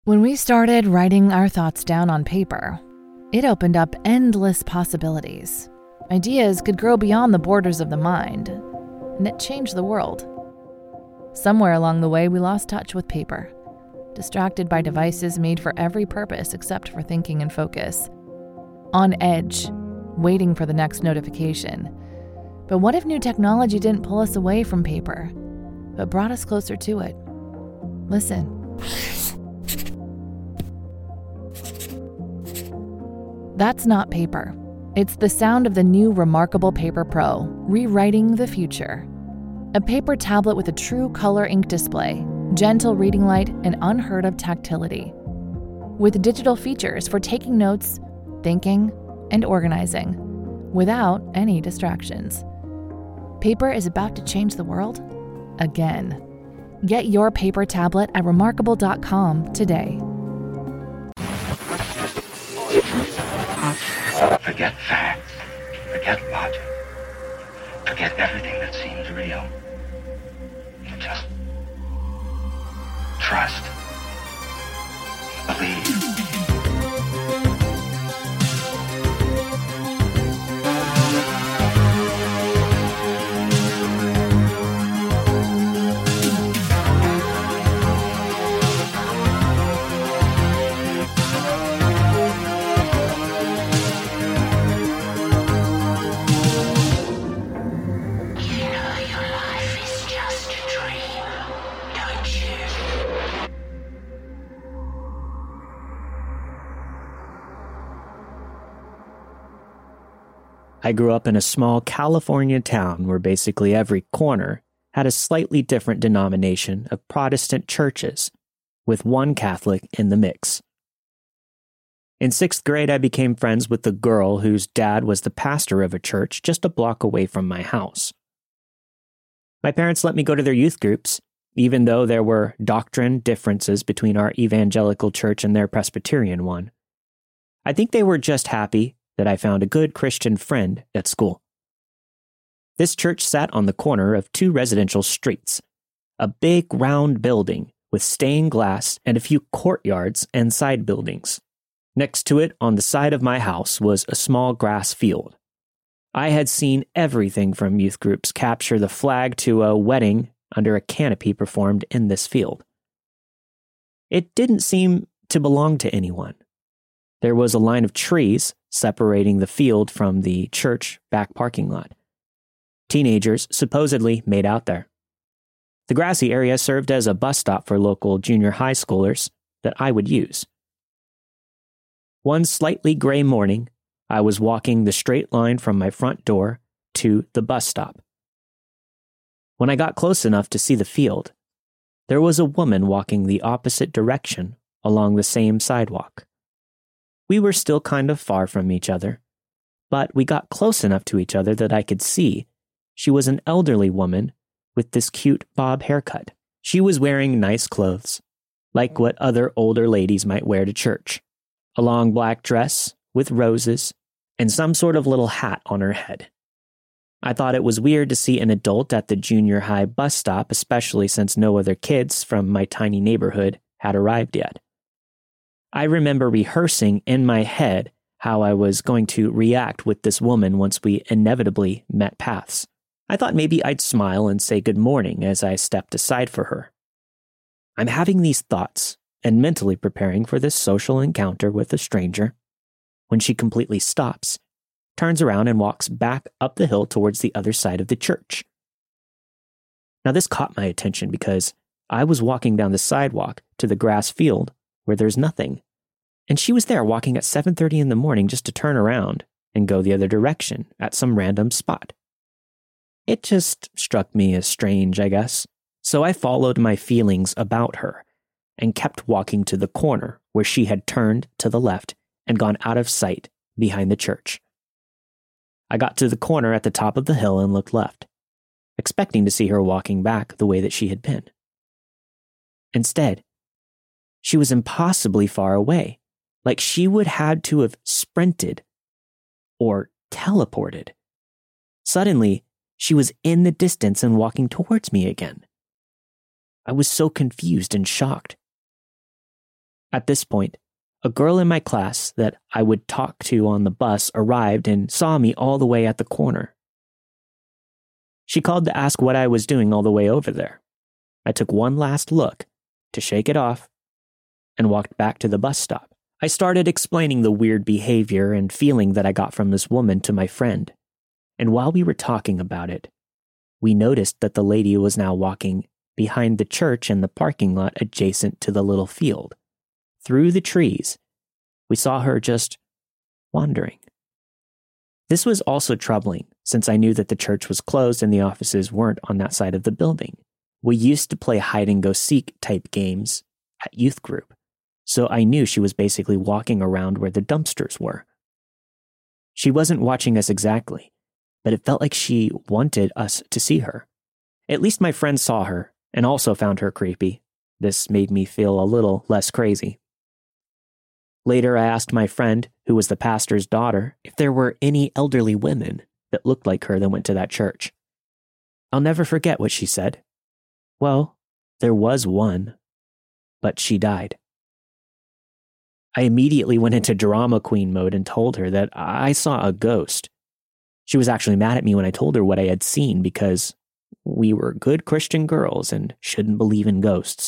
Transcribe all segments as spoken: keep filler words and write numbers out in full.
When we started writing our thoughts down on paper, it opened up endless possibilities. Ideas could grow beyond the borders of the mind, and it changed the world. Somewhere along the way, we lost touch with paper, distracted by devices made for every purpose except for thinking and focus. On edge, waiting for the next notification. But what if new technology didn't pull us away from paper, but brought us closer to it? Listen. That's not paper. It's the sound of the new Remarkable Paper Pro, rewriting the future. A paper tablet with a true color ink display, gentle reading light, and unheard of tactility. With digital features for taking notes, thinking, and organizing, without any distractions. Paper is about to change the world again. Get your paper tablet at remarkable dot com today. Forget facts. Forget logic. Forget everything that seems real. Just trust. Believe. I grew up in a small California town where basically every corner had a slightly different denomination of Protestant churches, with one Catholic in the mix. In sixth grade, I became friends with the girl whose dad was the pastor of a church just a block away from my house. My parents let me go to their youth groups, even though there were doctrine differences between our evangelical church and their Presbyterian one. I think they were just happy that I found a good Christian friend at school. This church sat on the corner of two residential streets, a big round building with stained glass and a few courtyards and side buildings. Next to it, on the side of my house, was a small grass field. I had seen everything from youth groups capture the flag to a wedding under a canopy performed in this field. It didn't seem to belong to anyone. There was a line of trees separating the field from the church back parking lot. Teenagers supposedly made out there. The grassy area served as a bus stop for local junior high schoolers that I would use. One slightly gray morning, I was walking the straight line from my front door to the bus stop. When I got close enough to see the field, there was a woman walking the opposite direction along the same sidewalk. We were still kind of far from each other, but we got close enough to each other that I could see she was an elderly woman with this cute bob haircut. She was wearing nice clothes, like what other older ladies might wear to church. A long black dress with roses and some sort of little hat on her head. I thought it was weird to see an adult at the junior high bus stop, especially since no other kids from my tiny neighborhood had arrived yet. I remember rehearsing in my head how I was going to react with this woman once we inevitably met paths. I thought maybe I'd smile and say good morning as I stepped aside for her. I'm having these thoughts and mentally preparing for this social encounter with a stranger when she completely stops, turns around and walks back up the hill towards the other side of the church. Now this caught my attention because I was walking down the sidewalk to the grass field where there's nothing. And she was there walking at seven thirty in the morning just to turn around and go the other direction at some random spot. It just struck me as strange, I guess. So I followed my feelings about her and kept walking to the corner where she had turned to the left and gone out of sight behind the church. I got to the corner at the top of the hill and looked left, expecting to see her walking back the way that she had been. Instead, she was impossibly far away, like she would had to have sprinted or teleported. Suddenly, she was in the distance and walking towards me again. I was so confused and shocked. At this point, a girl in my class that I would talk to on the bus arrived and saw me all the way at the corner. She called to ask what I was doing all the way over there. I took one last look to shake it off and walked back to the bus stop. I started explaining the weird behavior and feeling that I got from this woman to my friend. And while we were talking about it, we noticed that the lady was now walking behind the church in the parking lot adjacent to the little field. Through the trees, we saw her just wandering. This was also troubling, since I knew that the church was closed and the offices weren't on that side of the building. We used to play hide-and-go-seek type games at youth group, so I knew she was basically walking around where the dumpsters were. She wasn't watching us exactly, but it felt like she wanted us to see her. At least my friend saw her and also found her creepy. This made me feel a little less crazy. Later, I asked my friend, who was the pastor's daughter, if there were any elderly women that looked like her that went to that church. I'll never forget what she said. Well, there was one, but she died. I immediately went into drama queen mode and told her that I saw a ghost. She was actually mad at me when I told her what I had seen because we were good Christian girls and shouldn't believe in ghosts.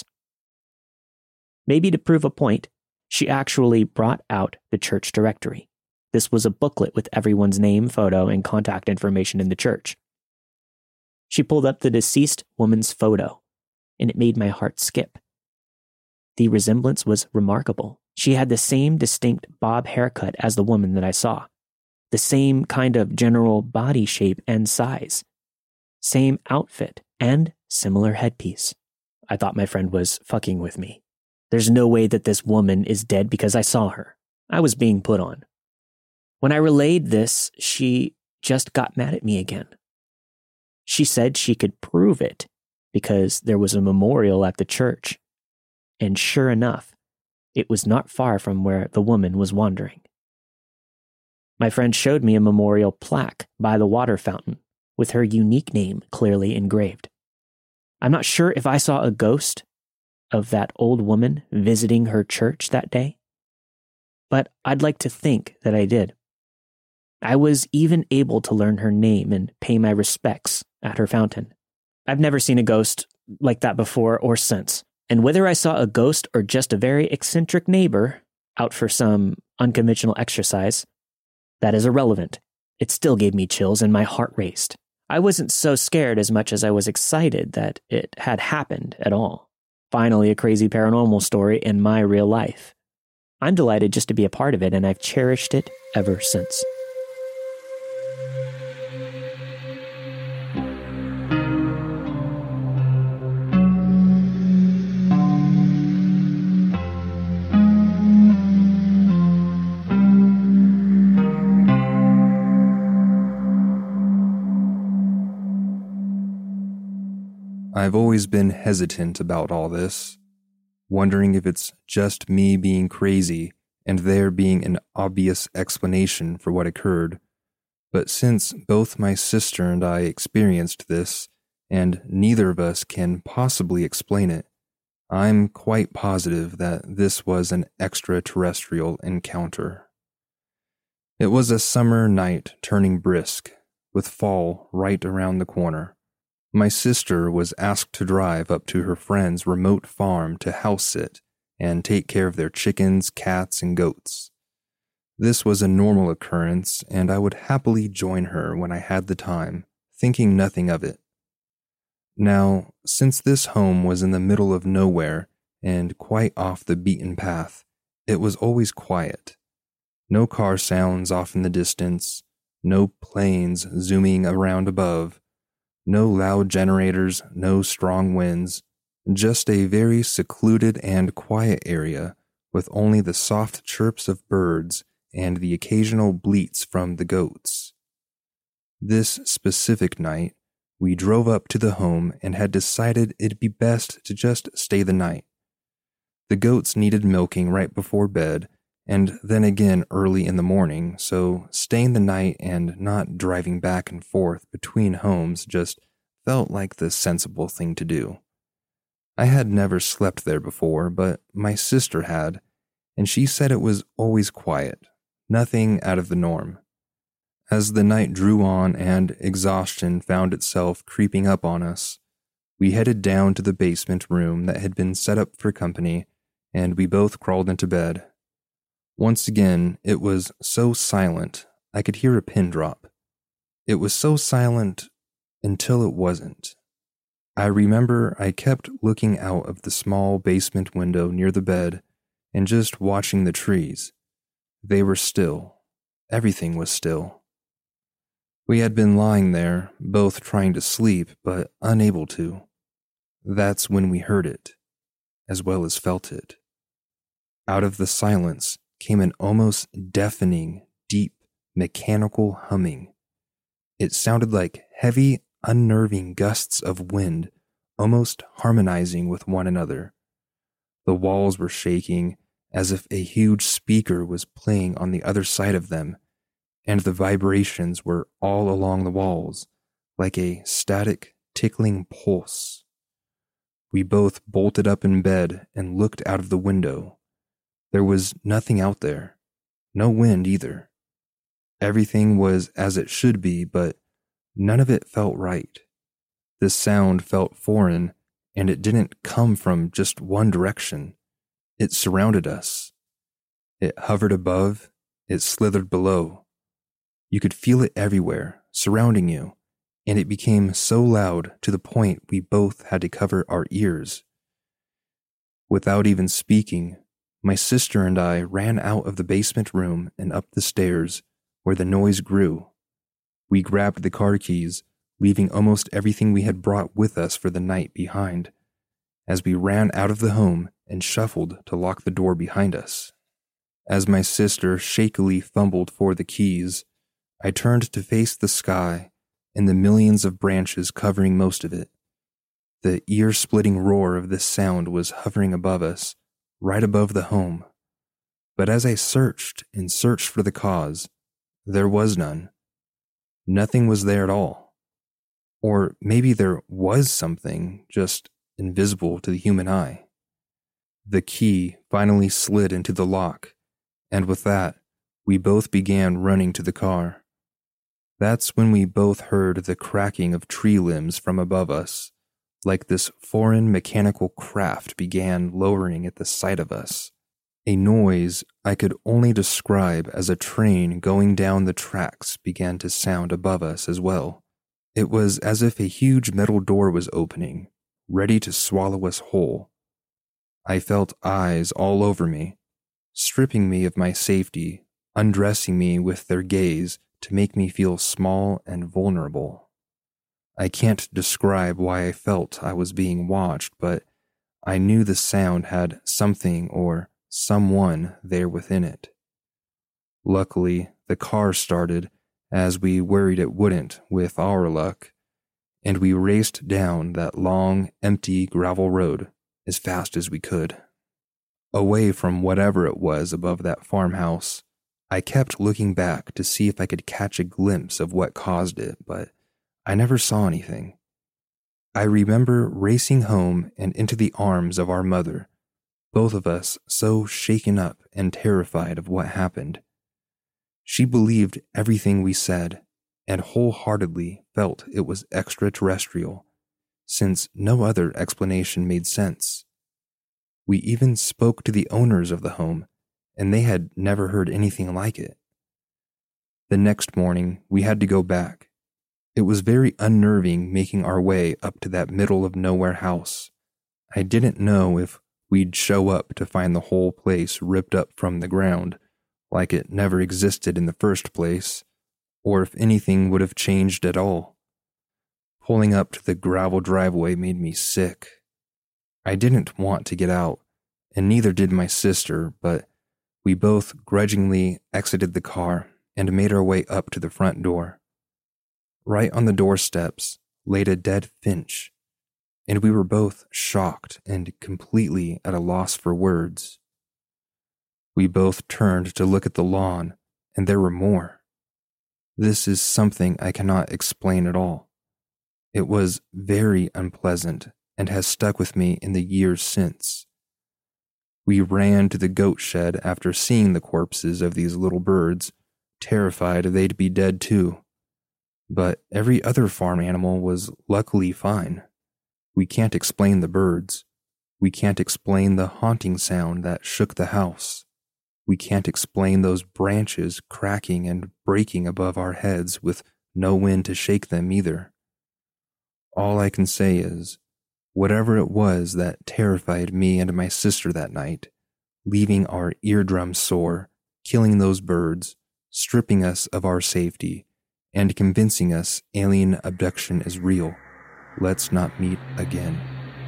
Maybe to prove a point, she actually brought out the church directory. This was a booklet with everyone's name, photo, and contact information in the church. She pulled up the deceased woman's photo, and it made my heart skip. The resemblance was remarkable. She had the same distinct bob haircut as the woman that I saw, the same kind of general body shape and size, same outfit, and similar headpiece. I thought my friend was fucking with me. There's no way that this woman is dead because I saw her. I was being put on. When I relayed this, she just got mad at me again. She said she could prove it because there was a memorial at the church. And sure enough, it was not far from where the woman was wandering. My friend showed me a memorial plaque by the water fountain with her unique name clearly engraved. I'm not sure if I saw a ghost of that old woman visiting her church that day, but I'd like to think that I did. I was even able to learn her name and pay my respects at her fountain. I've never seen a ghost like that before or since, and whether I saw a ghost or just a very eccentric neighbor out for some unconventional exercise, that is irrelevant. It still gave me chills and my heart raced. I wasn't so scared as much as I was excited that it had happened at all. Finally, a crazy paranormal story in my real life. I'm delighted just to be a part of it, and I've cherished it ever since. I've always been hesitant about all this, wondering if it's just me being crazy and there being an obvious explanation for what occurred. But since both my sister and I experienced this, and neither of us can possibly explain it, I'm quite positive that this was an extraterrestrial encounter. It was a summer night turning brisk, with fall right around the corner. My sister was asked to drive up to her friend's remote farm to house sit and take care of their chickens, cats, and goats. This was a normal occurrence, and I would happily join her when I had the time, thinking nothing of it. Now, since this home was in the middle of nowhere and quite off the beaten path, it was always quiet. No car sounds off in the distance, no planes zooming around above, no loud generators, no strong winds, just a very secluded and quiet area with only the soft chirps of birds and the occasional bleats from the goats. This specific night, we drove up to the home and had decided it'd be best to just stay the night. The goats needed milking right before bed, and then again early in the morning, so staying the night and not driving back and forth between homes just felt like the sensible thing to do. I had never slept there before, but my sister had, and she said it was always quiet, nothing out of the norm. As the night drew on and exhaustion found itself creeping up on us, we headed down to the basement room that had been set up for company, and we both crawled into bed. Once again, it was so silent, I could hear a pin drop. It was so silent until it wasn't. I remember I kept looking out of the small basement window near the bed and just watching the trees. They were still. Everything was still. We had been lying there, both trying to sleep, but unable to. That's when we heard it, as well as felt it. Out of the silence came an almost deafening, deep, mechanical humming. It sounded like heavy, unnerving gusts of wind, almost harmonizing with one another. The walls were shaking, as if a huge speaker was playing on the other side of them, and the vibrations were all along the walls, like a static, tickling pulse. We both bolted up in bed and looked out of the window. There was nothing out there, no wind either. Everything was as it should be, but none of it felt right. The sound felt foreign, and it didn't come from just one direction. It surrounded us. It hovered above, it slithered below. You could feel it everywhere, surrounding you, and it became so loud to the point we both had to cover our ears. Without even speaking, my sister and I ran out of the basement room and up the stairs where the noise grew. We grabbed the car keys, leaving almost everything we had brought with us for the night behind, as we ran out of the home and shuffled to lock the door behind us. As my sister shakily fumbled for the keys, I turned to face the sky and the millions of branches covering most of it. The ear-splitting roar of this sound was hovering above us, right above the home. But as I searched and searched for the cause, there was none. Nothing was there at all. Or maybe there was something, just invisible to the human eye. The key finally slid into the lock, and with that, we both began running to the car. That's when we both heard the cracking of tree limbs from above us, like this foreign mechanical craft began lowering at the sight of us. A noise I could only describe as a train going down the tracks began to sound above us as well. It was as if a huge metal door was opening, ready to swallow us whole. I felt eyes all over me, stripping me of my safety, undressing me with their gaze to make me feel small and vulnerable. I can't describe why I felt I was being watched, but I knew the sound had something or someone there within it. Luckily, the car started, as we worried it wouldn't with our luck, and we raced down that long, empty gravel road as fast as we could. Away from whatever it was above that farmhouse, I kept looking back to see if I could catch a glimpse of what caused it, but I never saw anything. I remember racing home and into the arms of our mother, both of us so shaken up and terrified of what happened. She believed everything we said and wholeheartedly felt it was extraterrestrial, since no other explanation made sense. We even spoke to the owners of the home, and they had never heard anything like it. The next morning, we had to go back. It was very unnerving making our way up to that middle-of-nowhere house. I didn't know if we'd show up to find the whole place ripped up from the ground, like it never existed in the first place, or if anything would have changed at all. Pulling up to the gravel driveway made me sick. I didn't want to get out, and neither did my sister, but we both grudgingly exited the car and made our way up to the front door. Right on the doorsteps laid a dead finch, and we were both shocked and completely at a loss for words. We both turned to look at the lawn, and there were more. This is something I cannot explain at all. It was very unpleasant and has stuck with me in the years since. We ran to the goat shed after seeing the corpses of these little birds, terrified they'd be dead too. But every other farm animal was luckily fine. We can't explain the birds. We can't explain the haunting sound that shook the house. We can't explain those branches cracking and breaking above our heads with no wind to shake them either. All I can say is, whatever it was that terrified me and my sister that night, leaving our eardrums sore, killing those birds, stripping us of our safety, and convincing us alien abduction is real, let's not meet again.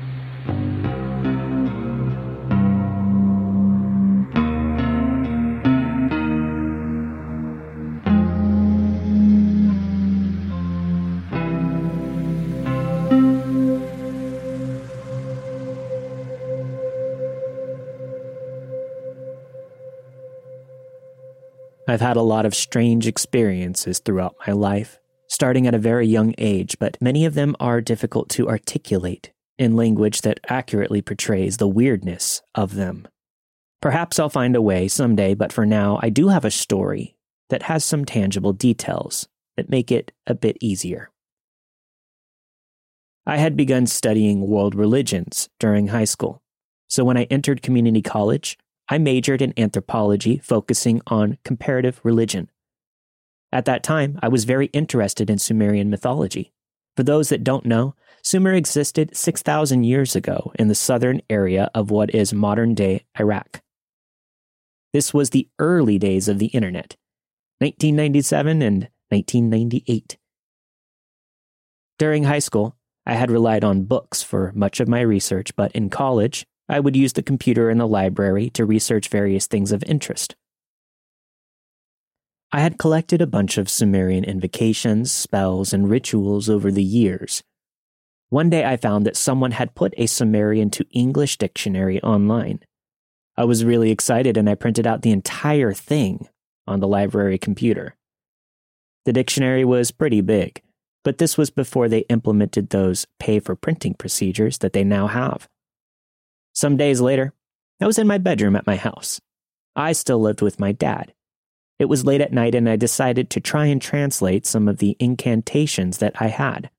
I've had a lot of strange experiences throughout my life, starting at a very young age, but many of them are difficult to articulate in language that accurately portrays the weirdness of them. Perhaps I'll find a way someday, but for now, I do have a story that has some tangible details that make it a bit easier. I had begun studying world religions during high school, so when I entered community college, I majored in anthropology, focusing on comparative religion. At that time, I was very interested in Sumerian mythology. For those that don't know, Sumer existed six thousand years ago in the southern area of what is modern-day Iraq. This was the early days of the internet, nineteen ninety-seven and nineteen ninety-eight. During high school, I had relied on books for much of my research, but in college, I would use the computer in the library to research various things of interest. I had collected a bunch of Sumerian invocations, spells, and rituals over the years. One day I found that someone had put a Sumerian to English dictionary online. I was really excited and I printed out the entire thing on the library computer. The dictionary was pretty big, but this was before they implemented those pay-for-printing procedures that they now have. Some days later, I was in my bedroom at my house. I still lived with my dad. It was late at night and I decided to try and translate some of the incantations that I had.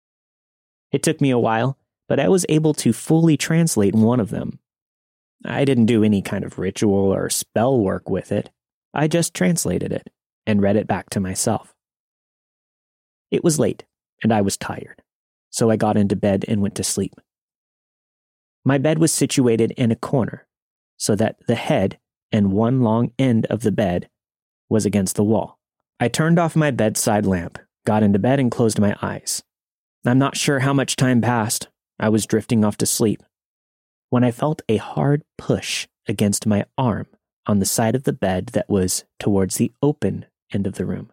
It took me a while, but I was able to fully translate one of them. I didn't do any kind of ritual or spell work with it. I just translated it and read it back to myself. It was late and I was tired, so I got into bed and went to sleep. My bed was situated in a corner, so that the head and one long end of the bed was against the wall. I turned off my bedside lamp, got into bed, and closed my eyes. I'm not sure how much time passed. I was drifting off to sleep when I felt a hard push against my arm on the side of the bed that was towards the open end of the room.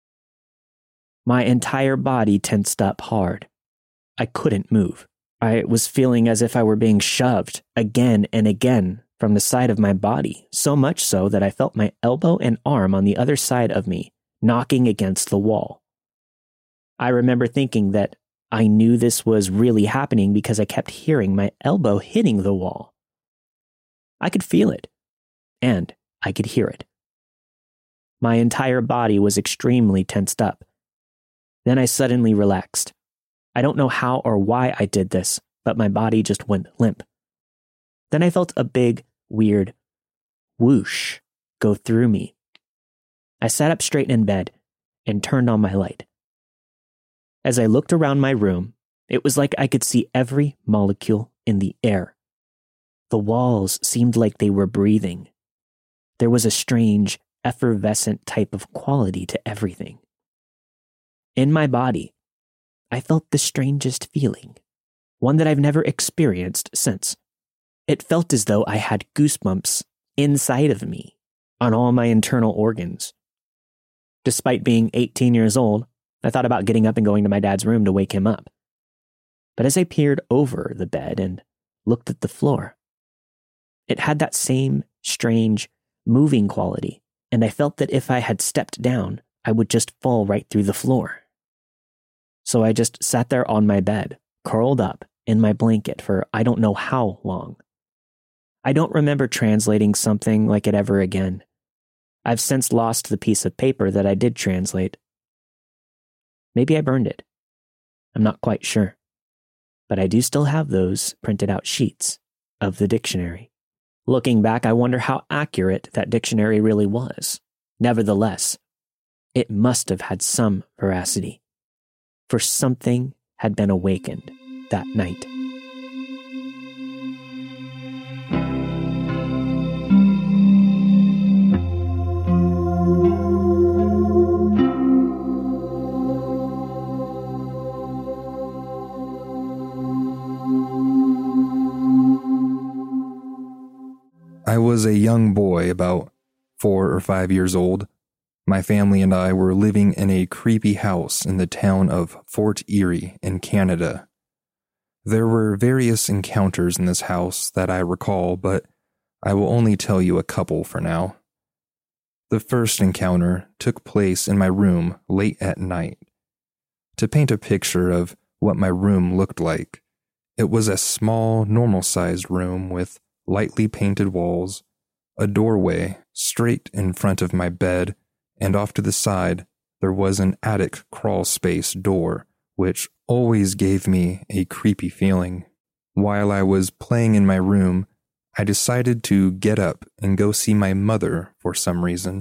My entire body tensed up hard. I couldn't move. I was feeling as if I were being shoved again and again from the side of my body, so much so that I felt my elbow and arm on the other side of me knocking against the wall. I remember thinking that I knew this was really happening because I kept hearing my elbow hitting the wall. I could feel it, and I could hear it. My entire body was extremely tensed up. Then I suddenly relaxed. I don't know how or why I did this, but my body just went limp. Then I felt a big, weird whoosh go through me. I sat up straight in bed and turned on my light. As I looked around my room, it was like I could see every molecule in the air. The walls seemed like they were breathing. There was a strange, effervescent type of quality to everything. In my body, I felt the strangest feeling, one that I've never experienced since. It felt as though I had goosebumps inside of me, on all my internal organs. Despite being eighteen years old, I thought about getting up and going to my dad's room to wake him up. But as I peered over the bed and looked at the floor, it had that same strange, moving quality, and I felt that if I had stepped down, I would just fall right through the floor. So I just sat there on my bed, curled up in my blanket for I don't know how long. I don't remember translating something like it ever again. I've since lost the piece of paper that I did translate. Maybe I burned it. I'm not quite sure. But I do still have those printed out sheets of the dictionary. Looking back, I wonder how accurate that dictionary really was. Nevertheless, it must have had some veracity, for something had been awakened that night. I was a young boy, about four or five years old. My family and I were living in a creepy house in the town of Fort Erie in Canada. There were various encounters in this house that I recall, but I will only tell you a couple for now. The first encounter took place in my room late at night. To paint a picture of what my room looked like, it was a small, normal-sized room with lightly painted walls, a doorway straight in front of my bed, and off to the side there was an attic crawl space door, which always gave me a creepy feeling. While I was playing in my room, I decided to get up and go see my mother for some reason.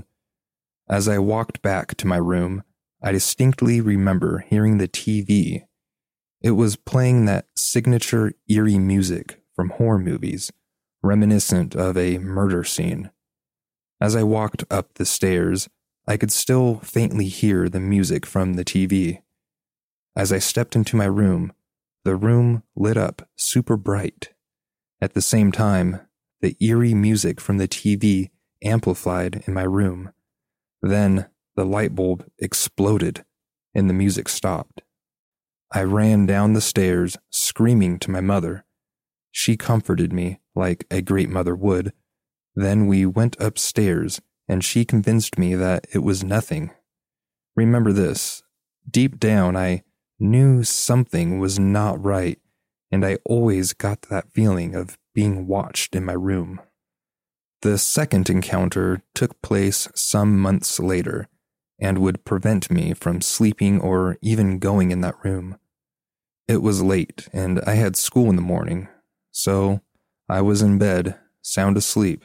As I walked back to my room, I distinctly remember hearing the T V. It was playing that signature eerie music from horror movies, reminiscent of a murder scene. As I walked up the stairs, I could still faintly hear the music from the T V. As I stepped into my room, the room lit up super bright. At the same time, the eerie music from the T V amplified in my room. Then the light bulb exploded and the music stopped. I ran down the stairs, screaming to my mother. She comforted me like a great mother would. Then we went upstairs, and she convinced me that it was nothing. Remember this, deep down I knew something was not right, and I always got that feeling of being watched in my room. The second encounter took place some months later, and would prevent me from sleeping or even going in that room. It was late, and I had school in the morning, so I was in bed, sound asleep.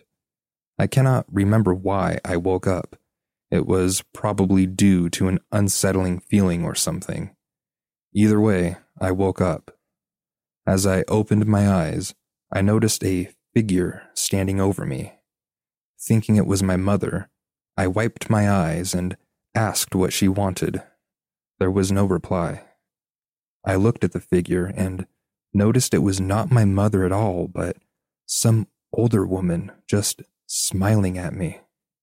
I cannot remember why I woke up. It was probably due to an unsettling feeling or something. Either way, I woke up. As I opened my eyes, I noticed a figure standing over me. Thinking it was my mother, I wiped my eyes and asked what she wanted. There was no reply. I looked at the figure and noticed it was not my mother at all, but some older woman just smiling at me.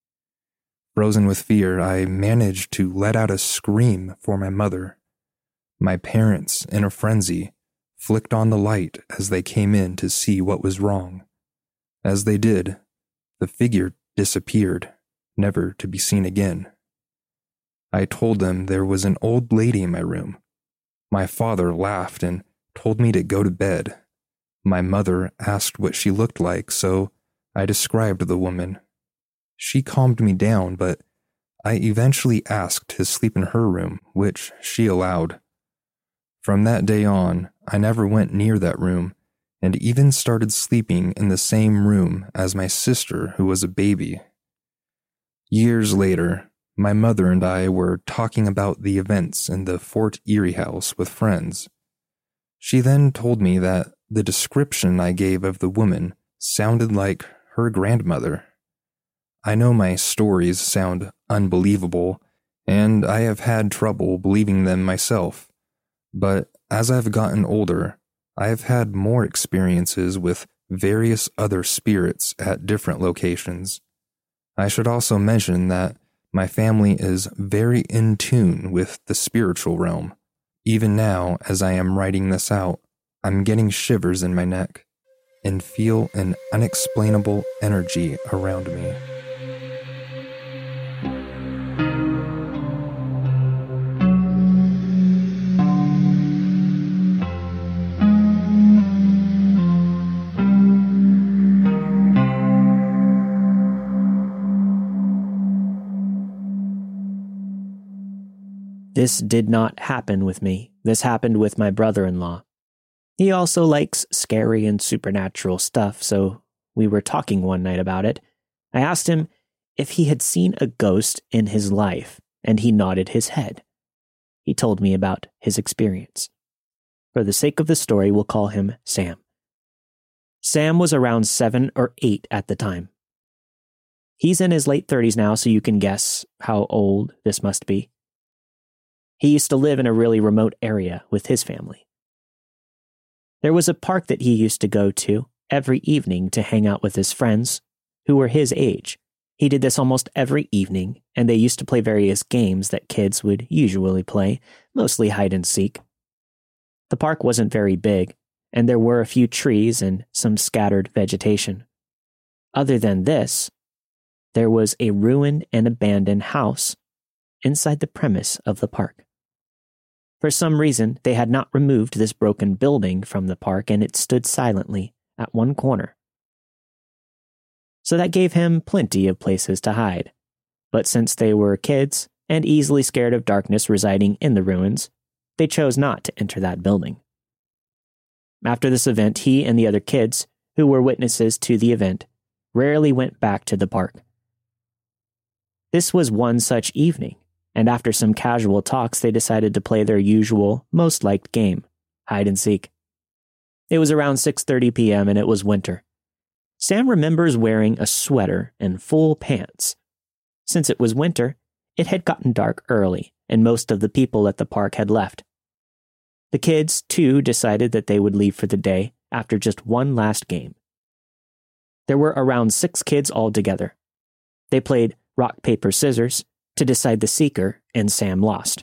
Frozen with fear, I managed to let out a scream for my mother. My parents, in a frenzy, flicked on the light as they came in to see what was wrong. As they did, the figure disappeared, never to be seen again. I told them there was an old lady in my room. My father laughed and told me to go to bed. My mother asked what she looked like, so I described the woman. She calmed me down, but I eventually asked to sleep in her room, which she allowed. From that day on, I never went near that room, and even started sleeping in the same room as my sister, who was a baby. Years later, my mother and I were talking about the events in the Fort Erie house with friends. She then told me that the description I gave of the woman sounded like her grandmother. I know my stories sound unbelievable, and I have had trouble believing them myself, but as I've gotten older, I have had more experiences with various other spirits at different locations. I should also mention that my family is very in tune with the spiritual realm. Even now, as I am writing this out, I'm getting shivers in my neck and feel an unexplainable energy around me. This did not happen with me. This happened with my brother-in-law. He also likes scary and supernatural stuff, so we were talking one night about it. I asked him if he had seen a ghost in his life, and he nodded his head. He told me about his experience. For the sake of the story, we'll call him Sam. Sam was around seven or eight at the time. He's in his late thirties now, so you can guess how old this must be. He used to live in a really remote area with his family. There was a park that he used to go to every evening to hang out with his friends who were his age. He did this almost every evening, and they used to play various games that kids would usually play, mostly hide and seek. The park wasn't very big, and there were a few trees and some scattered vegetation. Other than this, there was a ruined and abandoned house inside the premise of the park. For some reason, they had not removed this broken building from the park, and it stood silently at one corner. So that gave him plenty of places to hide. But since they were kids and easily scared of darkness residing in the ruins, they chose not to enter that building. After this event, he and the other kids, who were witnesses to the event, rarely went back to the park. This was one such evening, and after some casual talks, they decided to play their usual, most liked game, hide and seek. It was around six thirty p.m. and it was winter. Sam remembers wearing a sweater and full pants. Since it was winter, it had gotten dark early, and most of the people at the park had left. The kids, too, decided that they would leave for the day after just one last game. There were around six kids altogether. They played rock, paper, scissors to decide the seeker, and Sam lost.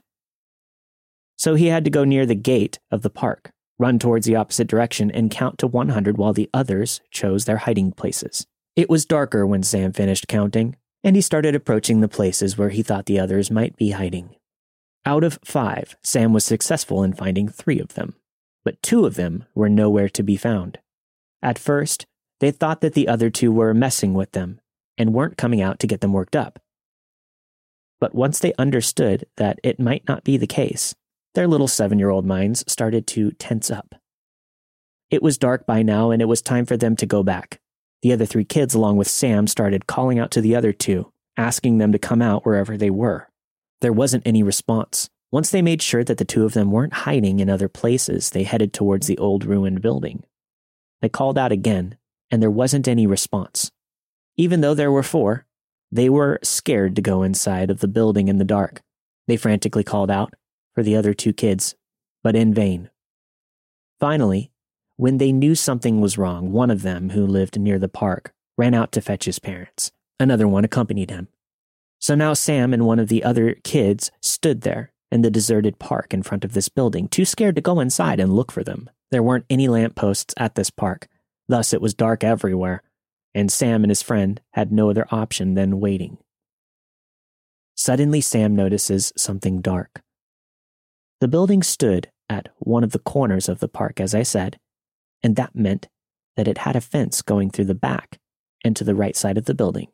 So he had to go near the gate of the park, run towards the opposite direction, and count to one hundred while the others chose their hiding places. It was darker when Sam finished counting, and he started approaching the places where he thought the others might be hiding. Out of five, Sam was successful in finding three of them, but two of them were nowhere to be found. At first, they thought that the other two were messing with them and weren't coming out to get them worked up. But once they understood that it might not be the case, their little seven-year-old minds started to tense up. It was dark by now, and it was time for them to go back. The other three kids, along with Sam, started calling out to the other two, asking them to come out wherever they were. There wasn't any response. Once they made sure that the two of them weren't hiding in other places, they headed towards the old ruined building. They called out again, and there wasn't any response. Even though there were four, they were scared to go inside of the building in the dark. They frantically called out for the other two kids, but in vain. Finally, when they knew something was wrong, one of them, who lived near the park, ran out to fetch his parents. Another one accompanied him. So now Sam and one of the other kids stood there in the deserted park in front of this building, too scared to go inside and look for them. There weren't any lampposts at this park, thus it was dark everywhere, and Sam and his friend had no other option than waiting. Suddenly, Sam notices something dark. The building stood at one of the corners of the park, as I said, and that meant that it had a fence going through the back and to the right side of the building.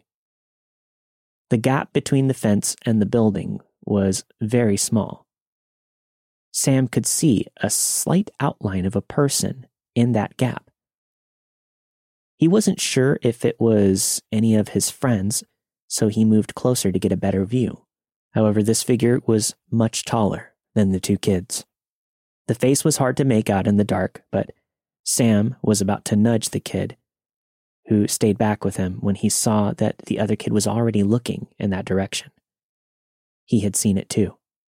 The gap between the fence and the building was very small. Sam could see a slight outline of a person in that gap. He wasn't sure if it was any of his friends, so he moved closer to get a better view. However, this figure was much taller than the two kids. The face was hard to make out in the dark, but Sam was about to nudge the kid, who stayed back with him when he saw that the other kid was already looking in that direction. He had seen it too.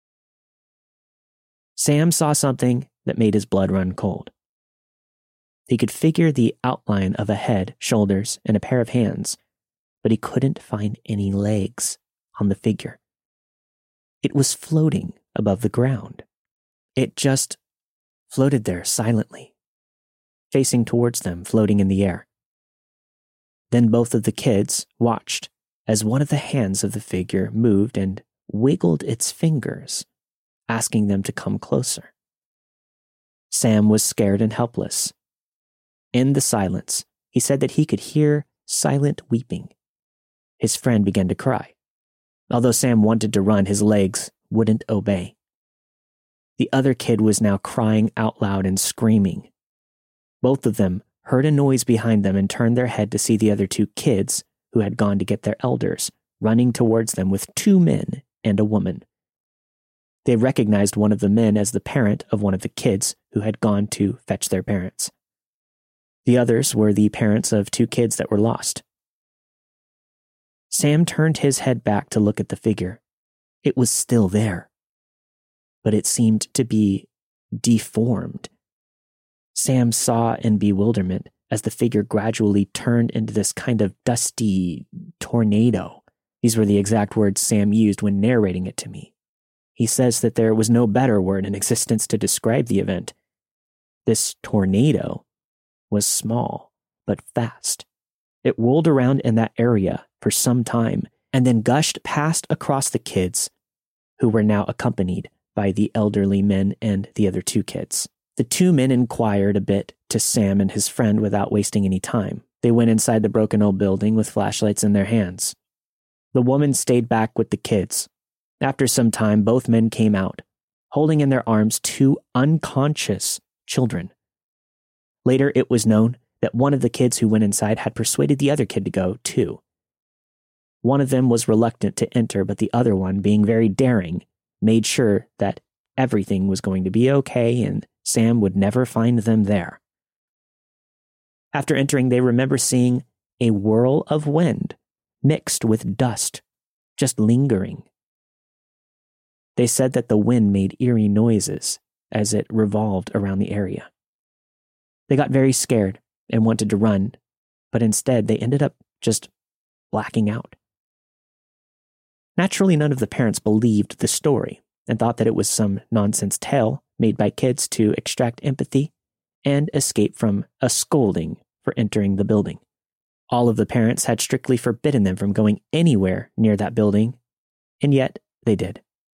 Sam saw something that made his blood run cold. He could figure the outline of a head, shoulders, and a pair of hands, but he couldn't find any legs on the figure. It was floating above the ground. It just floated there silently, facing towards them, floating in the air. Then both of the kids watched as one of the hands of the figure moved and wiggled its fingers, asking them to come closer. Sam was scared and helpless. In the silence, he said that he could hear silent weeping. His friend began to cry. Although Sam wanted to run, his legs wouldn't obey. The other kid was now crying out loud and screaming. Both of them heard a noise behind them and turned their head to see the other two kids, who had gone to get their elders, running towards them with two men and a woman. They recognized one of the men as the parent of one of the kids who had gone to fetch their parents. The others were the parents of two kids that were lost. Sam turned his head back to look at the figure. It was still there, but it seemed to be deformed. Sam saw in bewilderment as the figure gradually turned into this kind of dusty tornado. These were the exact words Sam used when narrating it to me. He says that there was no better word in existence to describe the event. This tornado was small, but fast. It rolled around in that area for some time and then gushed past across the kids, who were now accompanied by the elderly men and the other two kids. The two men inquired a bit to Sam and his friend without wasting any time. They went inside the broken old building with flashlights in their hands. The woman stayed back with the kids. After some time, both men came out, holding in their arms two unconscious children. Later, it was known that one of the kids who went inside had persuaded the other kid to go, too. One of them was reluctant to enter, but the other one, being very daring, made sure that everything was going to be okay and Sam would never find them there. After entering, they remember seeing a whirl of wind mixed with dust, just lingering. They said that the wind made eerie noises as it revolved around the area. They got very scared and wanted to run, but instead they ended up just blacking out. Naturally, none of the parents believed the story and thought that it was some nonsense tale made by kids to extract empathy and escape from a scolding for entering the building. All of the parents had strictly forbidden them from going anywhere near that building, and yet they did.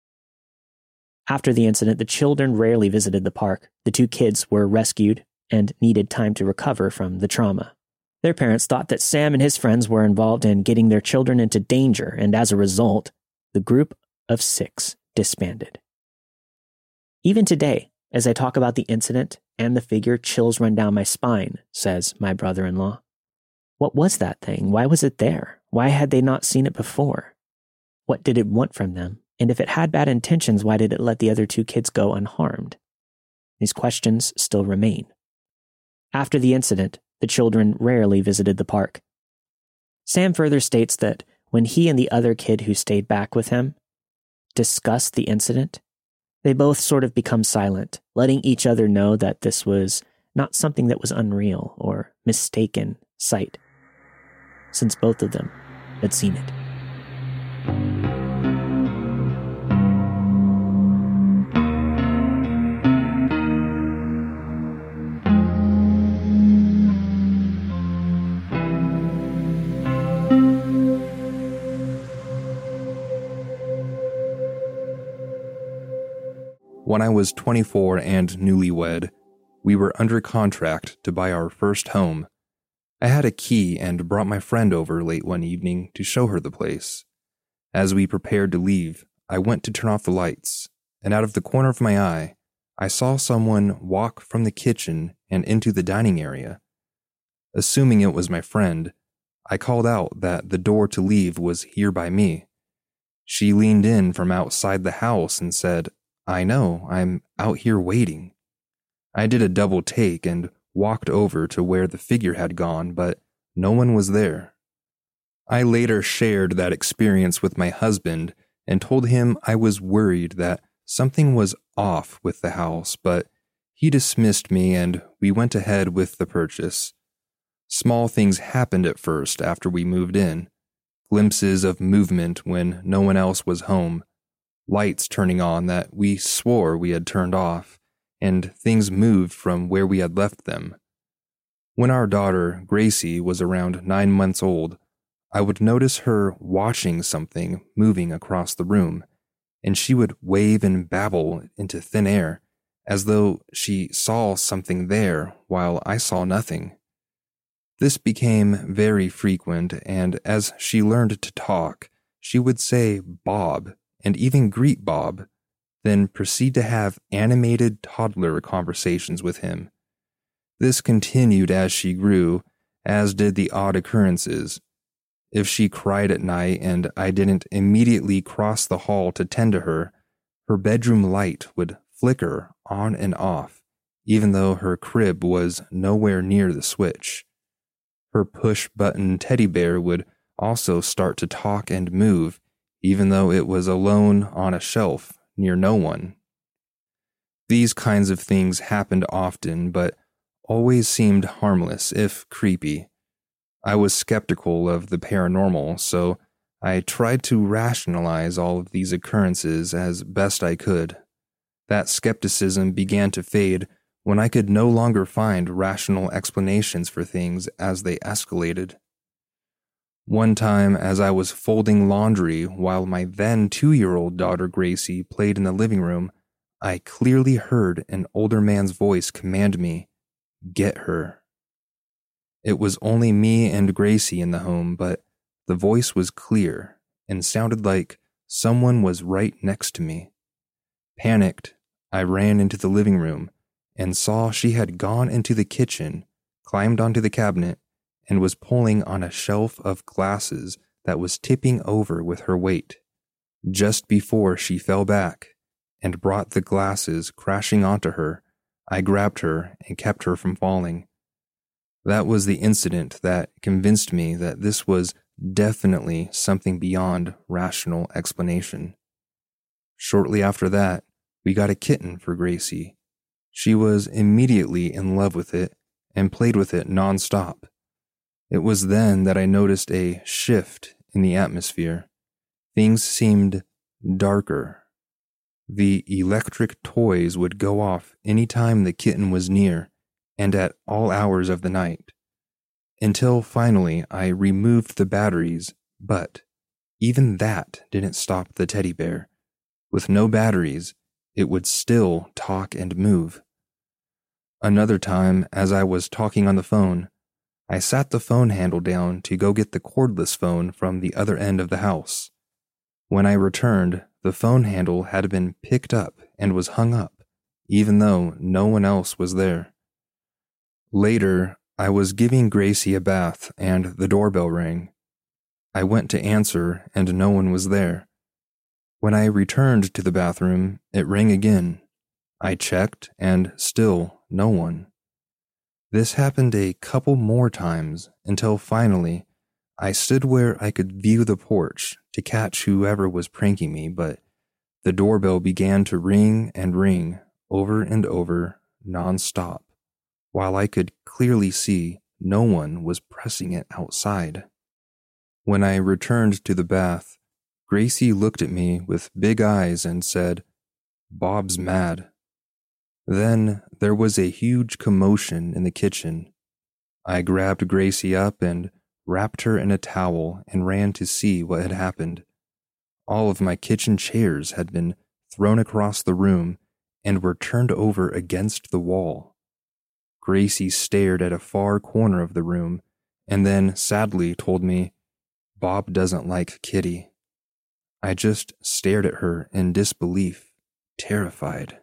After the incident, the children rarely visited the park. The two kids were rescued and needed time to recover from the trauma. Their parents thought that Sam and his friends were involved in getting their children into danger, and as a result, the group of six disbanded. Even today, as I talk about the incident and the figure, chills run down my spine, says my brother-in-law. What was that thing? Why was it there? Why had they not seen it before? What did it want from them? And if it had bad intentions, why did it let the other two kids go unharmed? These questions still remain. After the incident, the children rarely visited the park. Sam further states that when he and the other kid who stayed back with him discussed the incident, they both sort of become silent, letting each other know that this was not something that was unreal or mistaken sight, since both of them had seen it. When I was twenty-four and newlywed, we were under contract to buy our first home. I had a key and brought my friend over late one evening to show her the place. As we prepared to leave, I went to turn off the lights, and out of the corner of my eye, I saw someone walk from the kitchen and into the dining area. Assuming it was my friend, I called out that the door to leave was here by me. She leaned in from outside the house and said, "I know, I'm out here waiting." I did a double take and walked over to where the figure had gone, but no one was there. I later shared that experience with my husband and told him I was worried that something was off with the house, but he dismissed me and we went ahead with the purchase. Small things happened at first after we moved in. Glimpses of movement when no one else was home. Lights turning on that we swore we had turned off, and things moved from where we had left them. When our daughter, Gracie, was around nine months old, I would notice her watching something moving across the room, and she would wave and babble into thin air, as though she saw something there while I saw nothing. This became very frequent, and as she learned to talk, she would say Bob, and even greet Bob, then proceed to have animated toddler conversations with him. This continued as she grew, as did the odd occurrences. If she cried at night and I didn't immediately cross the hall to tend to her, her bedroom light would flicker on and off, even though her crib was nowhere near the switch. Her push-button teddy bear would also start to talk and move, even though it was alone on a shelf near no one. These kinds of things happened often, but always seemed harmless, if creepy. I was skeptical of the paranormal, so I tried to rationalize all of these occurrences as best I could. That skepticism began to fade when I could no longer find rational explanations for things as they escalated. One time, as I was folding laundry while my then two-year-old daughter Gracie played in the living room, I clearly heard an older man's voice command me, "Get her." It was only me and Gracie in the home, but the voice was clear and sounded like someone was right next to me. Panicked, I ran into the living room and saw she had gone into the kitchen, climbed onto the cabinet, and was pulling on a shelf of glasses that was tipping over with her weight. Just before she fell back and brought the glasses crashing onto her, I grabbed her and kept her from falling. That was the incident that convinced me that this was definitely something beyond rational explanation. Shortly after that, we got a kitten for Gracie. She was immediately in love with it and played with it nonstop. It was then that I noticed a shift in the atmosphere. Things seemed darker. The electric toys would go off any time the kitten was near and at all hours of the night. Until finally I removed the batteries, but even that didn't stop the teddy bear. With no batteries, it would still talk and move. Another time, as I was talking on the phone, I sat the phone handle down to go get the cordless phone from the other end of the house. When I returned, the phone handle had been picked up and was hung up, even though no one else was there. Later, I was giving Gracie a bath and the doorbell rang. I went to answer and no one was there. When I returned to the bathroom, it rang again. I checked and still no one. This happened a couple more times until finally I stood where I could view the porch to catch whoever was pranking me, but the doorbell began to ring and ring over and over non-stop, while I could clearly see no one was pressing it outside. When I returned to the bath, Gracie looked at me with big eyes and said, "Bob's mad." Then there was a huge commotion in the kitchen. I grabbed Gracie up and wrapped her in a towel and ran to see what had happened. All of my kitchen chairs had been thrown across the room and were turned over against the wall. Gracie stared at a far corner of the room and then sadly told me, "Bob doesn't like Kitty." I just stared at her in disbelief, terrified.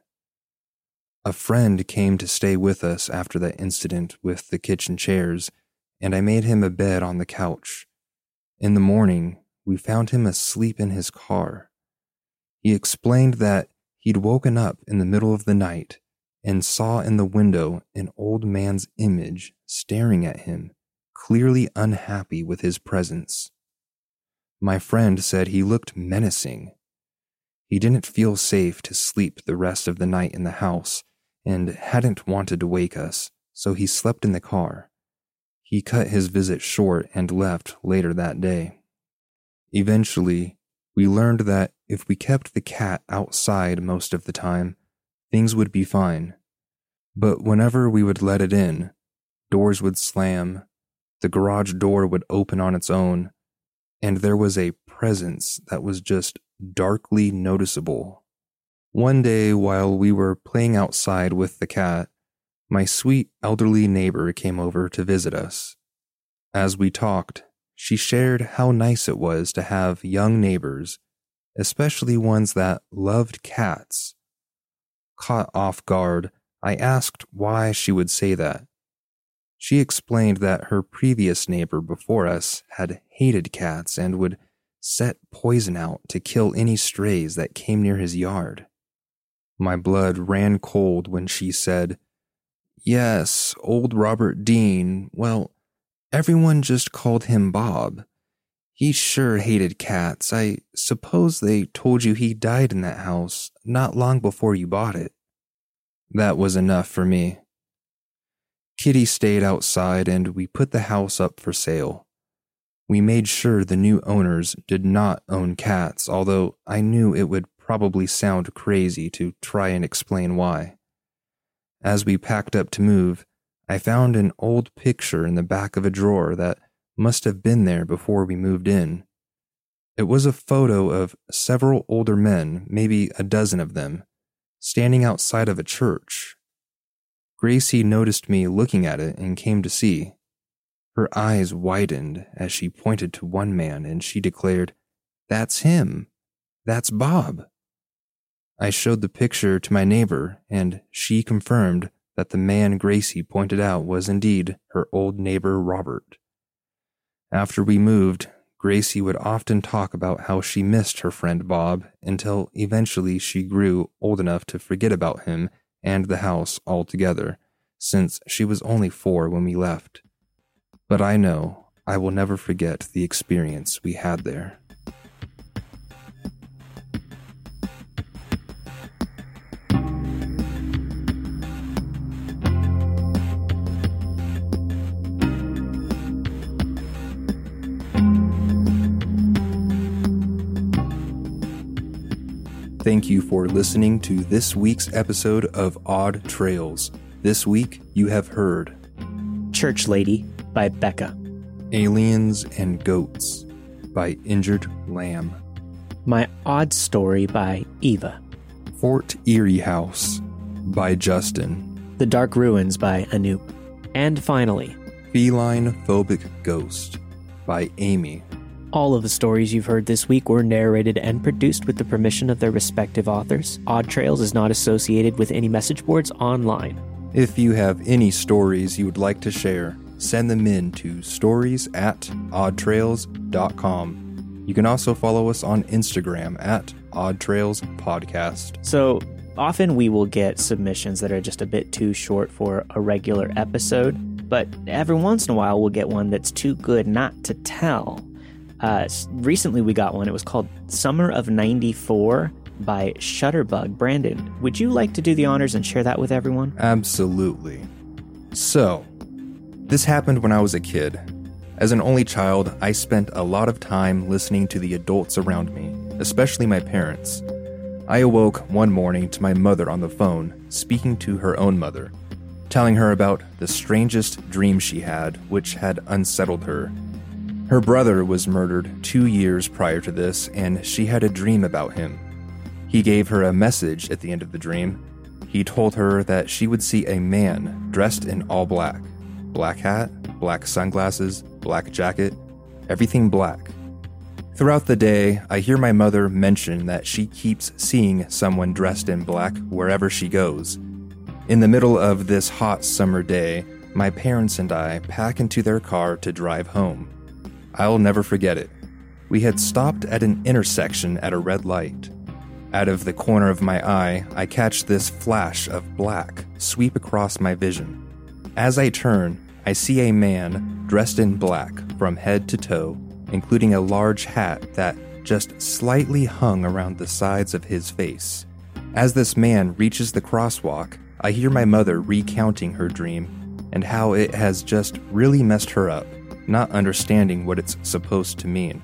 A friend came to stay with us after that incident with the kitchen chairs, and I made him a bed on the couch. In the morning, we found him asleep in his car. He explained that he'd woken up in the middle of the night and saw in the window an old man's image staring at him, clearly unhappy with his presence. My friend said he looked menacing. He didn't feel safe to sleep the rest of the night in the house and hadn't wanted to wake us, so he slept in the car. He cut his visit short and left later that day. Eventually, we learned that if we kept the cat outside most of the time, things would be fine. But whenever we would let it in, doors would slam, the garage door would open on its own, and there was a presence that was just darkly noticeable. One day, while we were playing outside with the cat, my sweet elderly neighbor came over to visit us. As we talked, she shared how nice it was to have young neighbors, especially ones that loved cats. Caught off guard, I asked why she would say that. She explained that her previous neighbor before us had hated cats and would set poison out to kill any strays that came near his yard. My blood ran cold when she said, "Yes, old Robert Dean, well, everyone just called him Bob. He sure hated cats. I suppose they told you he died in that house not long before you bought it." That was enough for me. Kitty stayed outside and we put the house up for sale. We made sure the new owners did not own cats, although I knew it would probably sound crazy to try and explain why. As we packed up to move, I found an old picture in the back of a drawer that must have been there before we moved in. It was a photo of several older men, maybe a dozen of them, standing outside of a church. Gracie noticed me looking at it and came to see. Her eyes widened as she pointed to one man and she declared, "That's him. That's Bob." I showed the picture to my neighbor and she confirmed that the man Gracie pointed out was indeed her old neighbor Robert. After we moved, Gracie would often talk about how she missed her friend Bob until eventually she grew old enough to forget about him and the house altogether, since she was only four when we left. But I know I will never forget the experience we had there. Thank you for listening to this week's episode of Odd Trails. This week, you have heard Church Lady by Becca. Aliens and Goats by Injured Lamb. My Odd Story by Eva. Fort Erie House by Justin. The Dark Ruins by Anoop. And finally, Feline Phobic Ghost by Amy. all of the stories you've heard this week were narrated and produced with the permission of their respective authors. Odd Trails is not associated with any message boards online. If you have any stories you would like to share, send them in to stories at oddtrails dot com. You can also follow us on Instagram at Odd Trails Podcast. So often we will get submissions that are just a bit too short for a regular episode, but every once in a while we'll get one that's too good not to tell. Uh, recently we got one. It was called Summer of ninety-four by Shutterbug. Brandon, would you like to do the honors and share that with everyone? Absolutely. So, this happened when I was a kid. As an only child, I spent a lot of time listening to the adults around me, especially my parents. I awoke one morning to my mother on the phone, speaking to her own mother, telling her about the strangest dream she had, which had unsettled her. Her brother was murdered two years prior to this, and she had a dream about him. He gave her a message at the end of the dream. He told her that she would see a man dressed in all black. Black hat, black sunglasses, black jacket, everything black. Throughout the day, I hear my mother mention that she keeps seeing someone dressed in black wherever she goes. In the middle of this hot summer day, my parents and I pack into their car to drive home. I'll never forget it. We had stopped at an intersection at a red light. Out of the corner of my eye, I catch this flash of black sweep across my vision. As I turn, I see a man dressed in black from head to toe, including a large hat that just slightly hung around the sides of his face. As this man reaches the crosswalk, I hear my mother recounting her dream and how it has just really messed her up, not understanding what it's supposed to mean.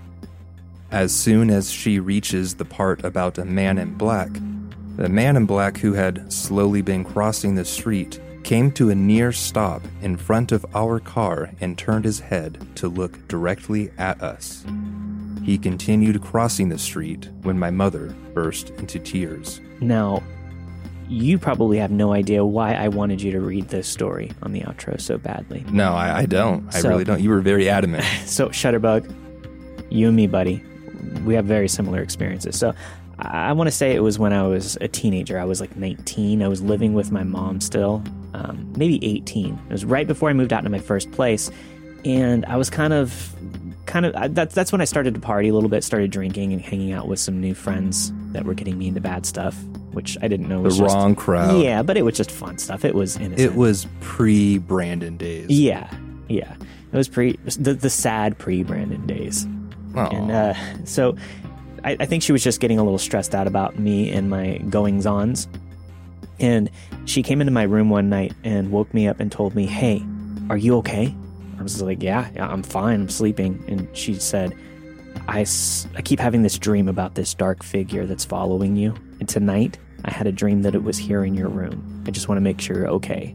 As soon as she reaches the part about a man in black, the man in black who had slowly been crossing the street came to a near stop in front of our car and turned his head to look directly at us. He continued crossing the street when my mother burst into tears. Now, you probably have no idea why I wanted you to read this story on the outro so badly. No, I, I don't. I So- really don't. You were very adamant. So, Shutterbug, you and me, buddy, we have very similar experiences. So I want to say it was when I was a teenager. I was like nineteen. I was living with my mom still, um, maybe eighteen. It was right before I moved out to my first place. And I was kind of, kind of, that's, that's when I started to party a little bit, started drinking and hanging out with some new friends that were getting me into bad stuff, which I didn't know was the just, wrong crowd. Yeah, but it was just fun stuff. It was innocent. It was pre-Brandon days. Yeah, yeah. It was pre, the, the sad pre-Brandon days. Aww. And uh, so I, I think she was just getting a little stressed out about me and my goings-ons. And she came into my room one night and woke me up and told me, "Hey, are you okay?" I was like, yeah, yeah, I'm fine. I'm sleeping. And she said, I, s- I keep having this dream about this dark figure that's following you. And tonight, I had a dream that it was here in your room. I just want to make sure you're okay.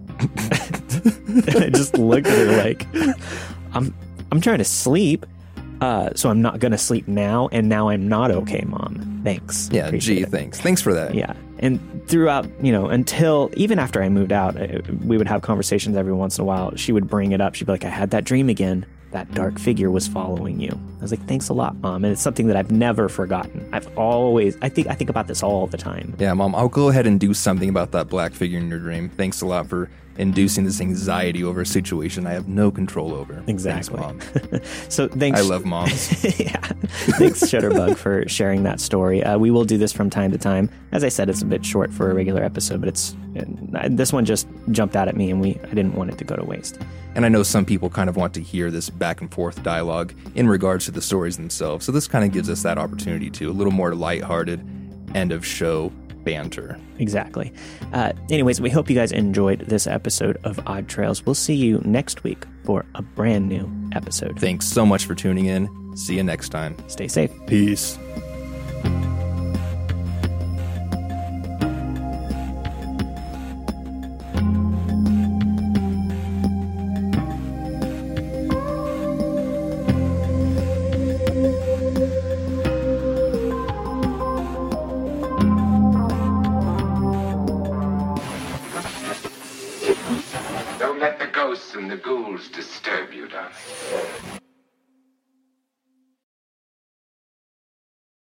I just looked at her like, I'm I'm trying to sleep, uh, so I'm not going to sleep now. And now I'm not okay, Mom. Thanks. Yeah, Appreciate gee, it. thanks. Thanks for that. Yeah. And throughout, you know, until even after I moved out, we would have conversations every once in a while. She would bring it up. She'd be like, I had that dream again. That dark figure was following you. I was like, thanks a lot, Mom. And it's something that I've never forgotten. I've always, I think, I think about this all the time. Yeah, Mom, I'll go ahead and do something about that black figure in your dream. Thanks a lot for inducing this anxiety over a situation I have no control over. Exactly. Thanks, Mom. So thanks. I love moms. Yeah. Thanks, Shutterbug, for sharing that story. Uh, we will do this from time to time. As I said, it's a bit short for a regular episode, but it's uh, this one just jumped out at me, and we I didn't want it to go to waste. And I know some people kind of want to hear this back and forth dialogue in regards to the stories themselves. So this kind of gives us that opportunity to a little more lighthearted end of show banter. Exactly. Uh, anyways, we hope you guys enjoyed this episode of Odd Trails. We'll see you next week for a brand new episode. Thanks so much for tuning in. See you next time. Stay safe. Peace. Don't let the ghosts and the ghouls disturb you, darling.